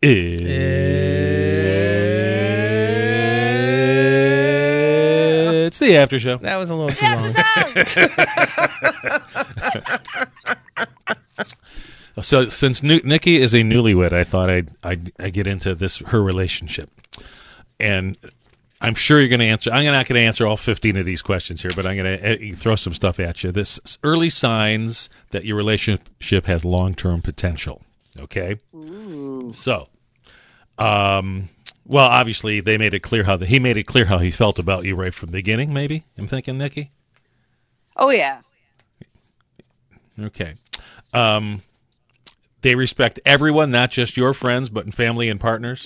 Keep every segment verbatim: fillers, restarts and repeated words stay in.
It's the after show. That was a little too long. So since N- Nikki is a newlywed, I thought I'd, I'd, I'd get into this her relationship. And I'm sure you're going to answer. I'm not going to answer all fifteen of these questions here, but I'm going to uh, throw some stuff at you. This early signs that your relationship has long-term potential. Okay? Ooh. So, um, well, obviously they made it clear how the, he made it clear how he felt about you right from the beginning. Maybe I'm thinking, Nikki. Oh yeah. Okay. Um, they respect everyone, not just your friends, but family and partners.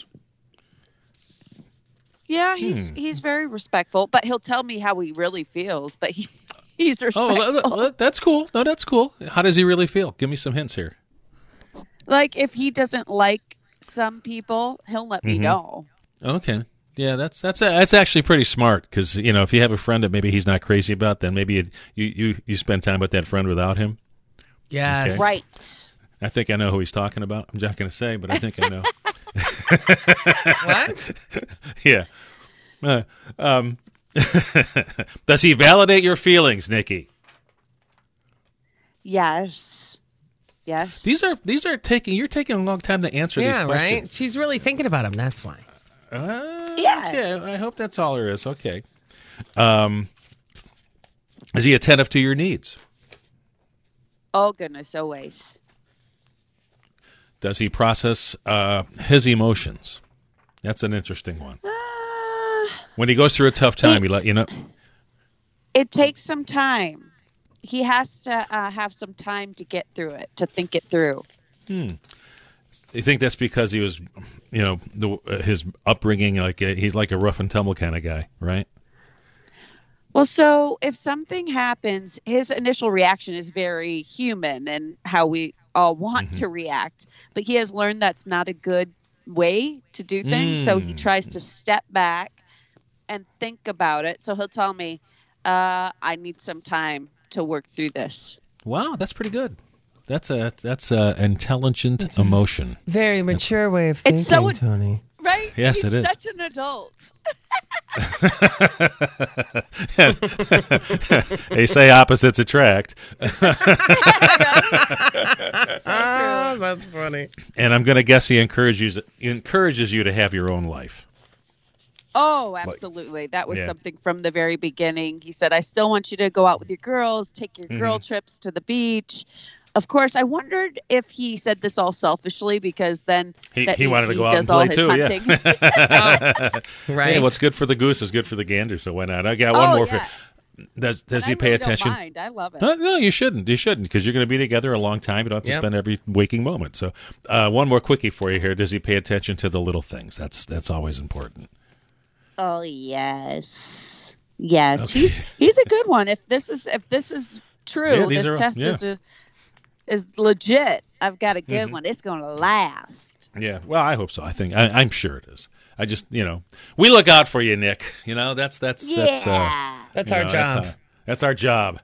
Yeah, he's hmm. he's very respectful, but he'll tell me how he really feels. But he, he's respectful. Oh, that's cool. No, that's cool. How does he really feel? Give me some hints here. Like if he doesn't like some people, he'll let mm-hmm. me know. Okay. Yeah, that's that's that's actually pretty smart because you know if you have a friend that maybe he's not crazy about, then maybe you you you spend time with that friend without him. Yes. Okay? Right. I think I know who he's talking about. I'm not going to say, but I think I know. What? Yeah. Uh, um, does he validate your feelings, Nikki? Yes. Yes. These are these are taking you're taking a long time to answer yeah, these questions. Yeah, right? She's really thinking about him, that's why. Uh, yeah. Okay, I hope that's all there is. Okay. Um, is he attentive to your needs? Oh goodness, always. Does he process uh, his emotions? That's an interesting one. Uh, when he goes through a tough time, he let you know. It takes some time. He has to uh, have some time to get through it, to think it through. Hmm. You think that's because he was, you know, the, uh, his upbringing, like uh, he's like a rough and tumble kind of guy, right? Well, so if something happens, his initial reaction is very human and how we all want mm-hmm. to react. But he has learned that's not a good way to do things. Mm. So he tries to step back and think about it. So he'll tell me, uh, I need some time to work through this. Wow, that's pretty good. That's a that's a intelligent that's emotion. Very mature that's, way of thinking, it's so, Tony. Right? Yes, He's it is. Such an adult. They say opposites attract. Ah, that's funny. And I'm going to guess he encourages he encourages you to have your own life. Oh, absolutely. That was yeah. something from the very beginning. He said, I still want you to go out with your girls, take your mm-hmm. girl trips to the beach. Of course, I wondered if he said this all selfishly because then he, that he wanted to he go out does and all play his too. hunting. Yeah. Right. Hey, what's good for the goose is good for the gander, so why not? I got one oh, more. Yeah. For, does does and he I pay really attention? Don't mind. I love it. Uh, no, you shouldn't. You shouldn't because you're going to be together a long time. You don't have to yep. spend every waking moment. So, uh, one more quickie for you here. Does he pay attention to the little things? That's that's always important. Oh yes, yes. Okay. He's he's a good one. If this is if this is true, yeah, this are, test yeah. is a, is legit. I've got a good mm-hmm. one. It's going to last. Yeah. Well, I hope so. I think I, I'm sure it is. I just you know we look out for you, Nick. You know that's that's yeah. that's uh, that's our know, job. That's, uh, that's our job.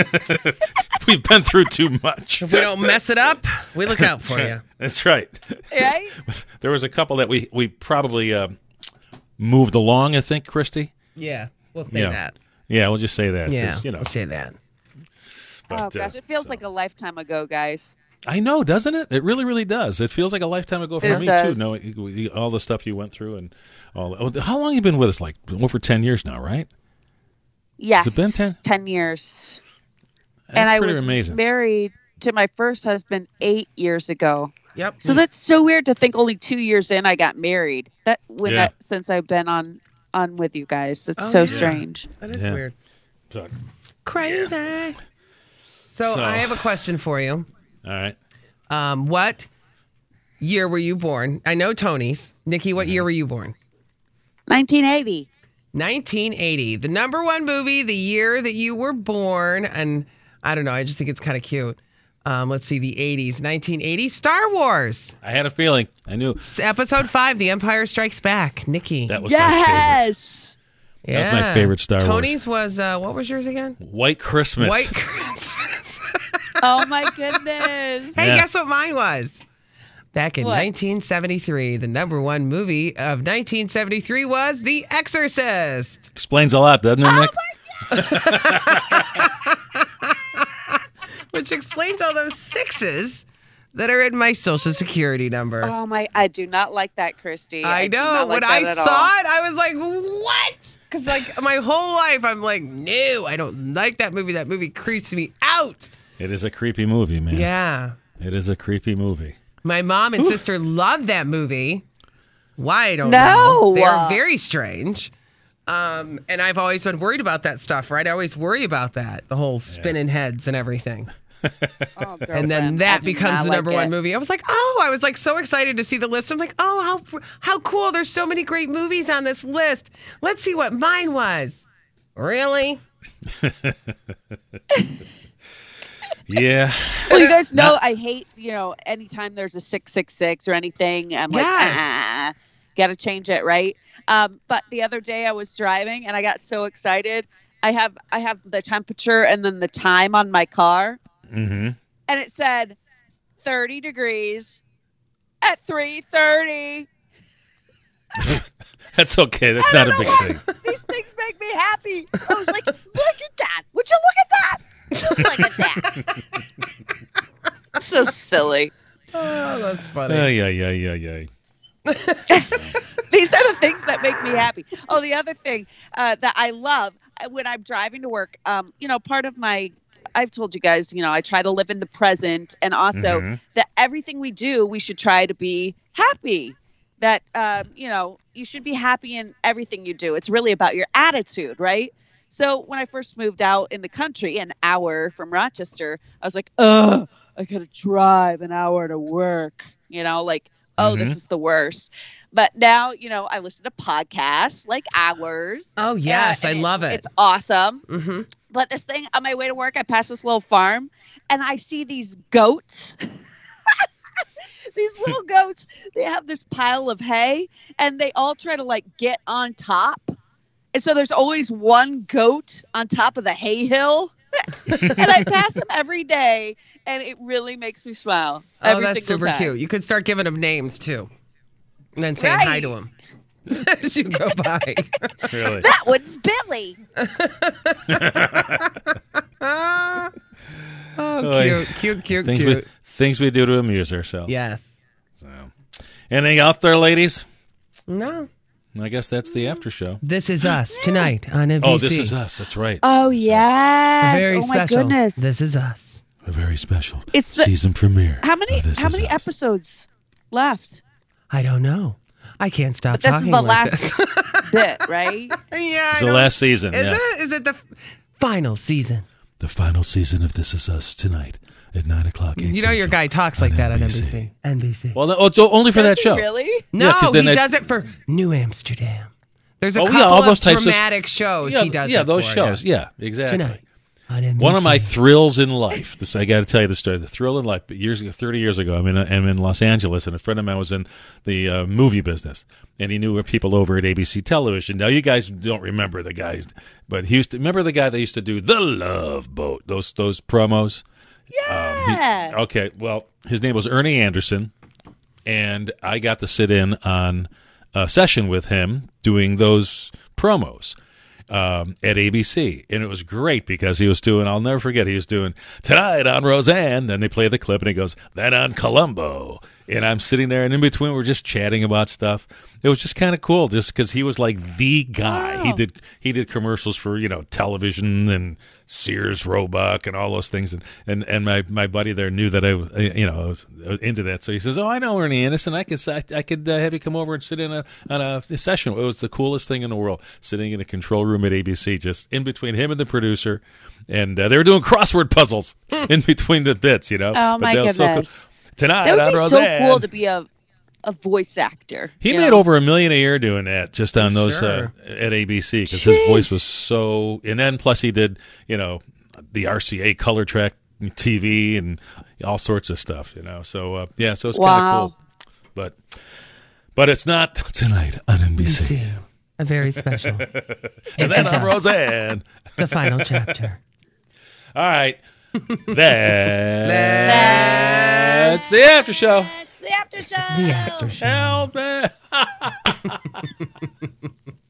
We've been through too much. If we don't mess it up, we look out for you. That's right. Right. There was a couple that we we probably. Uh, Moved along, I think, Christy. Yeah, we'll say yeah. that. Yeah, we'll just say that. Yeah, you know. we'll say that. But, oh gosh, uh, it feels so. like a lifetime ago, guys. I know, doesn't it? It really, really does. It feels like a lifetime ago for it me does. too. Knowing all the stuff you went through and all. How long have you been with us? Like over ten years now, right? Yes, Has it been ten? Ten years. That's and I pretty was amazing. married to my first husband eight years ago. Yep. So that's so weird to think. Only two years in, I got married. That when yeah. I, since I've been on. on with you guys. It's oh, so yeah. strange. That is yeah. weird. So, Crazy. Yeah. So, so I have a question for you. All right. Um, what year were you born? I know Tony's. Nikki, what mm-hmm. year were you born? nineteen eighty. nineteen eighty. The number one movie, the year that you were born. And I don't know. I just think it's kind of cute. Um, let's see, the eighties. nineteen eighty, Star Wars. I had a feeling. I knew. Episode five, The Empire Strikes Back. Nikki. That was yes! my favorite. Yeah. That was my favorite Star Wars. Tony's was, uh, what was yours again? White Christmas. White Christmas. Oh, my goodness. Hey, yeah. guess what mine was? Back in What? nineteen seventy-three, the number one movie of nineteen seventy-three was The Exorcist. Explains a lot, doesn't it, Nick? Which explains all those sixes that are in my social security number. Oh my! I do not like that, Christy. I do know. not like When that I at saw all. it, I was like, what? Because like my whole life, I'm like, no, I don't like that movie. That movie creeps me out. It is a creepy movie, man. Yeah. It is a creepy movie. My mom and sister love that movie. Why, I don't No. know. They're very strange. Um, and I've always been worried about that stuff, right? I always worry about that, the whole spinning heads and everything. Oh, And then girlfriend, I that do becomes not the like number one it. movie. I was like, oh, I was like so excited to see the list. I'm like, oh, how how cool. There's so many great movies on this list. Let's see what mine was. Really? Yeah. Well, you guys know I hate, you know, anytime there's a six six six or anything, I'm like, Yes. ah, gotta change it, right? Um, but the other day I was driving and I got so excited. I have I have the temperature and then the time on my car, Mm-hmm. and it said thirty degrees at three thirty. That's okay. That's not a big thing. These things make me happy. I was like, look at that. Would you look at that? Look at that. So silly. Oh, that's funny. Yeah, yeah, yeah, yeah, yeah. These are the things that make me happy. Oh, the other thing uh, that I love uh, when I'm driving to work, um, you know, part of my, I've told you guys, you know, I try to live in the present, and also Mhm. that everything we do, we should try to be happy. That, um, you know, you should be happy in everything you do. It's really about your attitude, right? So when I first moved out in the country, an hour from Rochester, I was like, ugh, I got to drive an hour to work, you know, like, oh, this Mhm. is the worst. But now, you know, I listen to podcasts like ours. Oh, yes. Uh, I and love it. It's awesome. Mm-hmm. But this thing, on my way to work, I pass this little farm and I see these goats. These little goats, they have this pile of hay and they all try to like get on top. And so there's always one goat on top of the hay hill. And I pass them every day and it really makes me smile. Oh, Every that's single super time. cute. You could start giving them names, too. And then saying hi Right. to them as you go by. Really. That one's Billy. oh, Oy. cute, cute, cute, Things we, cute. things we do to amuse ourselves. Yes. So. Anything out there, ladies? No. I guess that's the after show. This is us tonight on N B C. Oh, this is us. That's right. Oh, yes. Very oh, my special. goodness. This is us. A very special It's the- season premiere. How many of This how Is many Us. episodes left? I don't know. I can't stop But this is talking the like last this. bit, right? yeah, It's I the know. last season. Is yes. it? Is it the f- final season? The final season of This Is Us tonight at nine o'clock. eight You know your Central guy talks like on that on N N B B C. C. N B C. Well, no, it's only for Does that he show. Really? No, Yeah, 'cause then he I- does it for New Amsterdam. There's a Oh, yeah, couple all those of types of- dramatic shows Yeah, he does. yeah, it those for, shows. yes. Yeah, exactly. Tonight on N B C. One of my thrills in life. This I got to tell you the story. The thrill in life. But years ago, thirty years ago, I'm in I'm in Los Angeles, and a friend of mine was in the uh, movie business, and he knew people over at A B C Television. Now, you guys don't remember the guys, but he used to remember the guy that used to do the Love Boat. Those those promos. Yeah. Okay, well, his name was Ernie Anderson, and I got to sit in on a session with him doing those promos um, at A B C, and it was great because he was doing, I'll never forget, he was doing Tonight on Roseanne, then they play the clip, and he goes, Then on Columbo, and I'm sitting there, and in between we're just chatting about stuff. It was just kind of cool, just because he was like the guy. Wow. He did he did commercials for, you know, television and Sears, Roebuck, and all those things. And, and, and my, my buddy there knew that I was, you know, I was into that. So he says, "Oh, I know Ernie Anderson. I could I, I could uh, have you come over and sit in a on a, a session." It was the coolest thing in the world, sitting in a control room at A B C, just in between him and the producer, and uh, they were doing crossword puzzles in between the bits. You know, Oh, But my that was so cool. goodness. Tonight That would on be Roseanne. so cool to be a a voice actor. He you made know? over a million a year doing that just on those Sure. uh, at A B C because his Jeez. voice was so. And then plus he did, you know, the R C A color track T V and all sorts of stuff, you know. So uh, yeah, so it's kind of Wow. cool. But but it's not tonight on N B C. N B C. A very special. And This then is on us. Roseanne. The final chapter. All right, that's the after show. the after show. The after show. Help me!